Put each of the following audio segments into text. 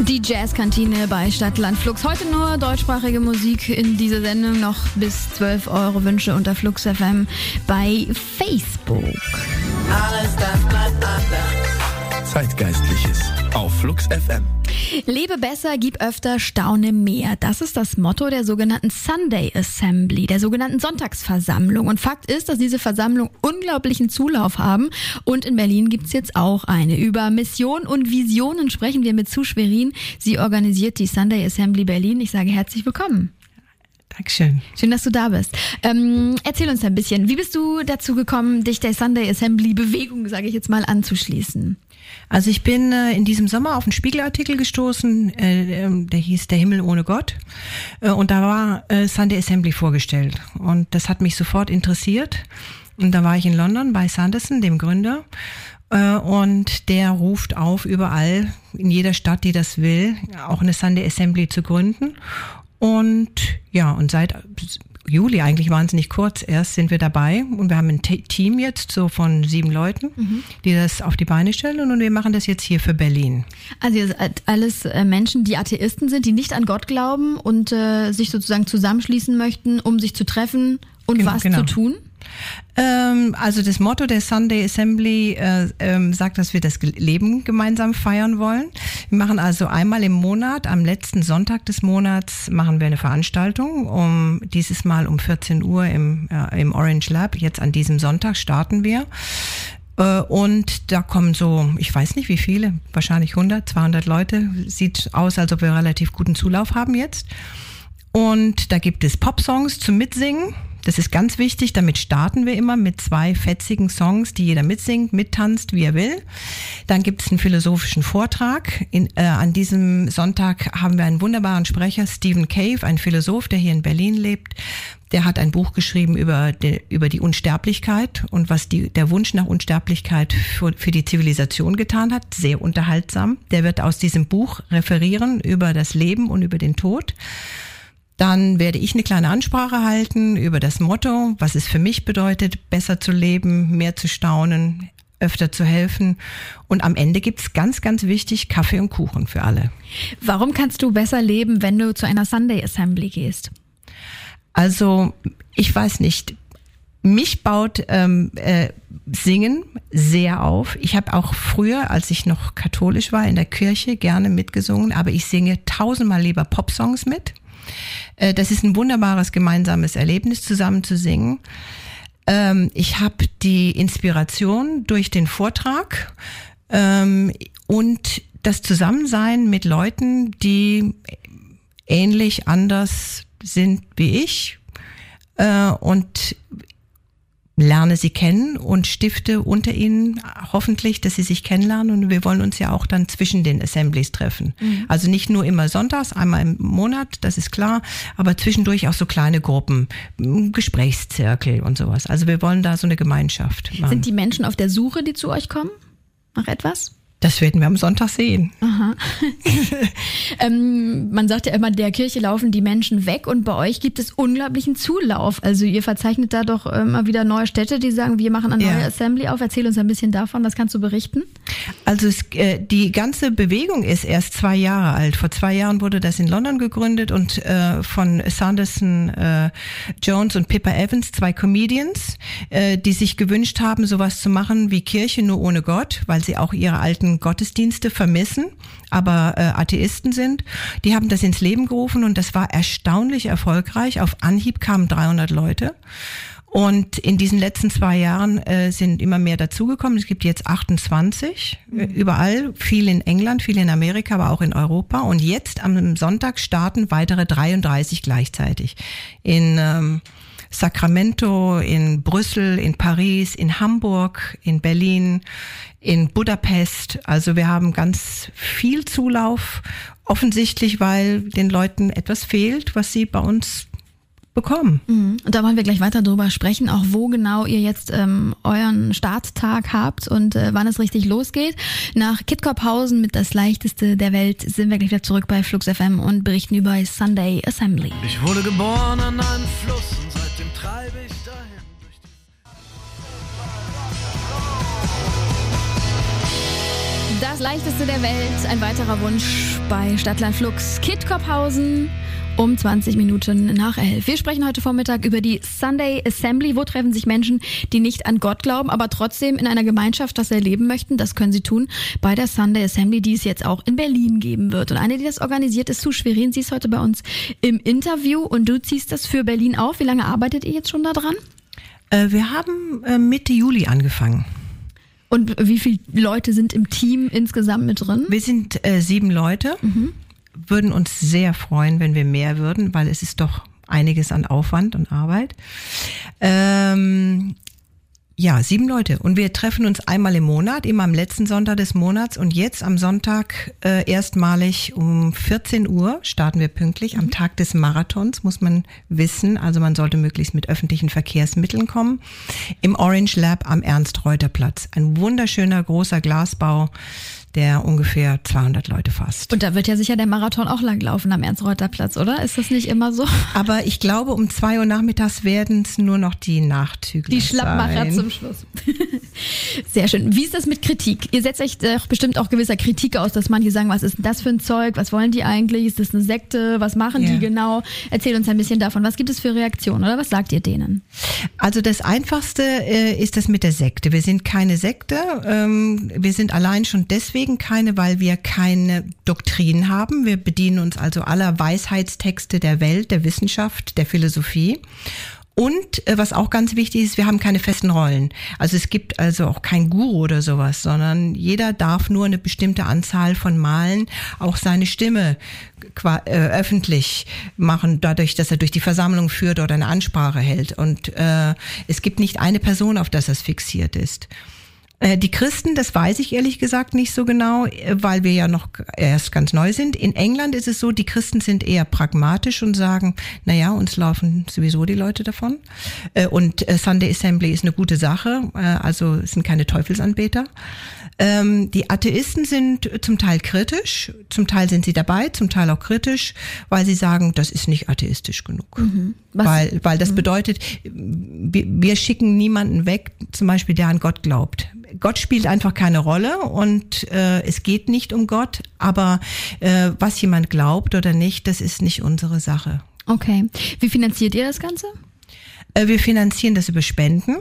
Die Jazzkantine bei Stadtland Flux. Heute nur deutschsprachige Musik in dieser Sendung. Noch bis 12 Euro Wünsche unter Flux FM bei Facebook. Alles, das bleibt anders. Zeitgeistliches auf Flux FM. Lebe besser, gib öfter, staune mehr. Das ist das Motto der sogenannten Sunday Assembly, der sogenannten Sonntagsversammlung. Und Fakt ist, dass diese Versammlung unglaublichen Zulauf haben. Und in Berlin gibt's jetzt auch eine. Über Mission und Visionen sprechen wir mit Sue Schwerin. Sie organisiert die Sunday Assembly Berlin. Ich sage herzlich willkommen. Dankeschön. Schön, dass du da bist. Erzähl uns ein bisschen, wie bist du dazu gekommen, dich der Sunday Assembly Bewegung, sage ich jetzt mal, anzuschließen? Also ich bin in diesem Sommer auf einen Spiegelartikel gestoßen, der hieß Der Himmel ohne Gott. Und da war Sunday Assembly vorgestellt. Und das hat mich sofort interessiert. Und da war ich in London bei Sanderson, dem Gründer. Und der ruft auf, überall, in jeder Stadt, die das will, auch eine Sunday Assembly zu gründen. Und ja, und seit Juli, eigentlich wahnsinnig kurz erst, sind wir dabei. Und wir haben ein Team jetzt so von 7 Leuten, die das auf die Beine stellen. Und wir machen das jetzt hier für Berlin. Also ihr seid alles Menschen, die Atheisten sind, die nicht an Gott glauben und sich sozusagen zusammenschließen möchten, um sich zu treffen und was zu tun? Also das Motto der Sunday Assembly sagt, dass wir das Leben gemeinsam feiern wollen. Wir machen also einmal im Monat, am letzten Sonntag des Monats, machen wir eine Veranstaltung. Dieses Mal um 14 Uhr im Orange Lab. Jetzt an diesem Sonntag starten wir. Und da kommen so, ich weiß nicht wie viele, wahrscheinlich 100, 200 Leute. Sieht aus, als ob wir relativ guten Zulauf haben jetzt. Und da gibt es Popsongs zum Mitsingen. Das ist ganz wichtig, damit starten wir immer mit 2 fetzigen Songs, die jeder mitsingt, mittanzt, wie er will. Dann gibt es einen philosophischen Vortrag. An diesem Sonntag haben wir einen wunderbaren Sprecher, Stephen Cave, ein Philosoph, der hier in Berlin lebt. Der hat ein Buch geschrieben über die Unsterblichkeit und was der Wunsch nach Unsterblichkeit für die Zivilisation getan hat. Sehr unterhaltsam. Der wird aus diesem Buch referieren über das Leben und über den Tod. Dann werde ich eine kleine Ansprache halten über das Motto, was es für mich bedeutet, besser zu leben, mehr zu staunen, öfter zu helfen. Und am Ende gibt's ganz, ganz wichtig Kaffee und Kuchen für alle. Warum kannst du besser leben, wenn du zu einer Sunday Assembly gehst? Also, ich weiß nicht. Mich baut Singen sehr auf. Ich habe auch früher, als ich noch katholisch war, in der Kirche gerne mitgesungen, aber ich singe 1000-mal lieber Popsongs mit. Das ist ein wunderbares gemeinsames Erlebnis, zusammen zu singen. Ich habe die Inspiration durch den Vortrag und das Zusammensein mit Leuten, die ähnlich anders sind wie ich und lerne sie kennen und stifte unter ihnen hoffentlich, dass sie sich kennenlernen, und wir wollen uns ja auch dann zwischen den Assemblies treffen. Also nicht nur immer sonntags, einmal im Monat, das ist klar, aber zwischendurch auch so kleine Gruppen, Gesprächszirkel und sowas. Also wir wollen da so eine Gemeinschaft machen. Sind die Menschen auf der Suche, die zu euch kommen, nach etwas? Das werden wir am Sonntag sehen. Aha. Man sagt ja immer, der Kirche laufen die Menschen weg, und bei euch gibt es unglaublichen Zulauf. Also ihr verzeichnet da doch immer wieder neue Städte, die sagen, wir machen eine neue Assembly auf. Erzähl uns ein bisschen davon, was kannst du berichten? Also die ganze Bewegung ist erst 2 Jahre alt. Vor 2 Jahren wurde das in London gegründet und von Sanderson Jones und Pippa Evans, 2 Comedians, die sich gewünscht haben, sowas zu machen wie Kirche nur ohne Gott, weil sie auch ihre alten Gottesdienste vermissen, aber Atheisten sind. Die haben das ins Leben gerufen und das war erstaunlich erfolgreich. Auf Anhieb kamen 300 Leute. Und in diesen letzten 2 Jahren sind immer mehr dazugekommen. Es gibt jetzt 28 überall, viel in England, viel in Amerika, aber auch in Europa. Und jetzt am Sonntag starten weitere 33 gleichzeitig. In Sacramento, in Brüssel, in Paris, in Hamburg, in Berlin, in Budapest. Also wir haben ganz viel Zulauf, offensichtlich, weil den Leuten etwas fehlt, was sie bei uns bekommen. Und da wollen wir gleich weiter drüber sprechen, auch wo genau ihr jetzt euren Starttag habt und wann es richtig losgeht. Nach Kitkorphausen mit das Leichteste der Welt sind wir gleich wieder zurück bei Flux FM und berichten über Sunday Assembly. Ich wurde geboren an einem Fluss und seitdem treibe ich dahin. Das leichteste der Welt. Ein weiterer Wunsch bei Stadtland Flux. Kid Kopphausen um 20 Minuten nach 11. Wir sprechen heute Vormittag über die Sunday Assembly. Wo treffen sich Menschen, die nicht an Gott glauben, aber trotzdem in einer Gemeinschaft das erleben möchten? Das können sie tun bei der Sunday Assembly, die es jetzt auch in Berlin geben wird. Und eine, die das organisiert, ist Sue Schwerin. Sie ist heute bei uns im Interview und du ziehst das für Berlin auf. Wie lange arbeitet ihr jetzt schon da dran? Wir haben Mitte Juli angefangen. Und wie viele Leute sind im Team insgesamt mit drin? Wir sind 7 Leute. Würden uns sehr freuen, wenn wir mehr würden, weil es ist doch einiges an Aufwand und Arbeit. 7 Leute. Und wir treffen uns einmal im Monat, immer am letzten Sonntag des Monats. Und jetzt am Sonntag erstmalig um 14 Uhr starten wir pünktlich. Am Tag des Marathons, muss man wissen. Also man sollte möglichst mit öffentlichen Verkehrsmitteln kommen. Im Orange Lab am Ernst-Reuter-Platz. Ein wunderschöner, großer Glasbau, der ungefähr 200 Leute fasst. Und da wird ja sicher der Marathon auch langlaufen am Ernst-Reuter-Platz, oder? Ist das nicht immer so? Aber ich glaube, um 2 Uhr nachmittags werden es nur noch die Nachzügler Die Schlappmacher sein. zum Schluss. Sehr schön. Wie ist das mit Kritik? Ihr setzt euch bestimmt auch gewisser Kritik aus, dass manche sagen, was ist denn das für ein Zeug? Was wollen die eigentlich? Ist das eine Sekte? Was machen die genau? Erzähl uns ein bisschen davon. Was gibt es für Reaktionen oder was sagt ihr denen? Also das Einfachste ist das mit der Sekte. Wir sind keine Sekte. Wir sind allein schon deswegen keine, weil wir keine Doktrin haben. Wir bedienen uns also aller Weisheitstexte der Welt, der Wissenschaft, der Philosophie. Und was auch ganz wichtig ist, wir haben keine festen Rollen. Also es gibt also auch kein Guru oder sowas, sondern jeder darf nur eine bestimmte Anzahl von Malen auch seine Stimme öffentlich machen, dadurch, dass er durch die Versammlung führt oder eine Ansprache hält. Und es gibt nicht eine Person, auf das es fixiert ist. Die Christen, das weiß ich ehrlich gesagt nicht so genau, weil wir ja noch erst ganz neu sind. In England ist es so, die Christen sind eher pragmatisch und sagen, naja, uns laufen sowieso die Leute davon. Und Sunday Assembly ist eine gute Sache, also es sind keine Teufelsanbeter. Die Atheisten sind zum Teil kritisch, zum Teil sind sie dabei, zum Teil auch kritisch, weil sie sagen, das ist nicht atheistisch genug. Weil das bedeutet, wir schicken niemanden weg, zum Beispiel, der an Gott glaubt. Gott spielt einfach keine Rolle und es geht nicht um Gott, aber was jemand glaubt oder nicht, das ist nicht unsere Sache. Okay. Wie finanziert ihr das Ganze? Wir finanzieren das über Spenden.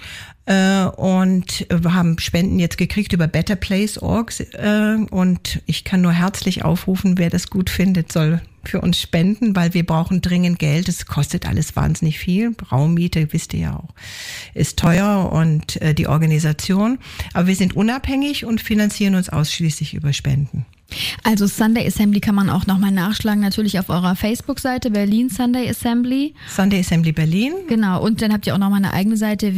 Und wir haben Spenden jetzt gekriegt über betterplace.org und ich kann nur herzlich aufrufen, wer das gut findet, soll für uns spenden, weil wir brauchen dringend Geld. Es kostet alles wahnsinnig viel. Raummiete, wisst ihr ja auch, ist teuer und die Organisation. Aber wir sind unabhängig und finanzieren uns ausschließlich über Spenden. Also Sunday Assembly kann man auch nochmal nachschlagen, natürlich auf eurer Facebook-Seite, Berlin Sunday Assembly. Sunday Assembly Berlin. Genau, und dann habt ihr auch nochmal eine eigene Seite,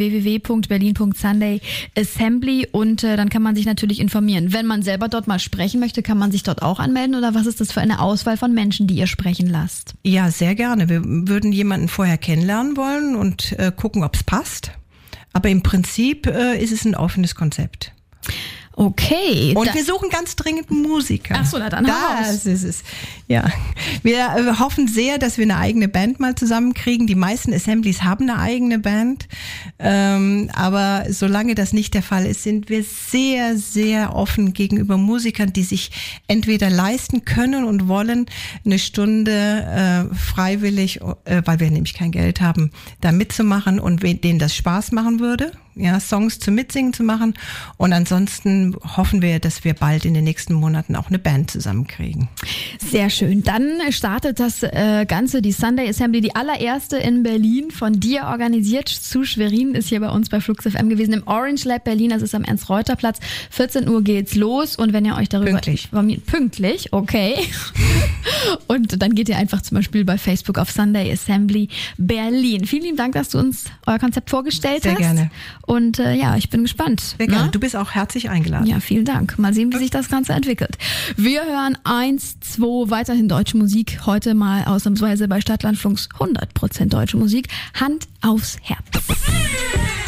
www.berlin.sundayassembly und dann kann man sich natürlich informieren. Wenn man selber dort mal sprechen möchte, kann man sich dort auch anmelden oder was ist das für eine Auswahl von Menschen, die ihr sprechen lasst? Ja, sehr gerne. Wir würden jemanden vorher kennenlernen wollen und gucken, ob es passt. Aber im Prinzip ist es ein offenes Konzept. Okay. Und wir suchen ganz dringend Musiker. Ach so, na dann das ist es. Ja, wir hoffen sehr, dass wir eine eigene Band mal zusammenkriegen. Die meisten Assemblies haben eine eigene Band, aber solange das nicht der Fall ist, sind wir sehr, sehr offen gegenüber Musikern, die sich entweder leisten können und wollen, eine Stunde freiwillig, weil wir nämlich kein Geld haben, da mitzumachen und denen das Spaß machen würde. Ja, Songs zum Mitsingen zu machen. Und ansonsten hoffen wir, dass wir bald in den nächsten Monaten auch eine Band zusammenkriegen. Sehr schön. Dann startet das Ganze, die Sunday Assembly, die allererste in Berlin, von dir organisiert. Sue Schwerin ist hier bei uns bei Flux FM gewesen im Orange Lab Berlin. Das ist am Ernst-Reuter-Platz. 14 Uhr geht's los. Und wenn ihr euch darüber informiert, pünktlich, okay. Und dann geht ihr einfach zum Beispiel bei Facebook auf Sunday Assembly Berlin. Vielen lieben Dank, dass du uns euer Konzept vorgestellt hast. Sehr gerne. Und ja, ich bin gespannt. Sehr gerne. Du bist auch herzlich eingeladen. Ja, vielen Dank. Mal sehen, wie sich das Ganze entwickelt. Wir hören 1, 2, weiterhin deutsche Musik. Heute mal ausnahmsweise bei Stadtland Flux 100% deutsche Musik. Hand aufs Herz.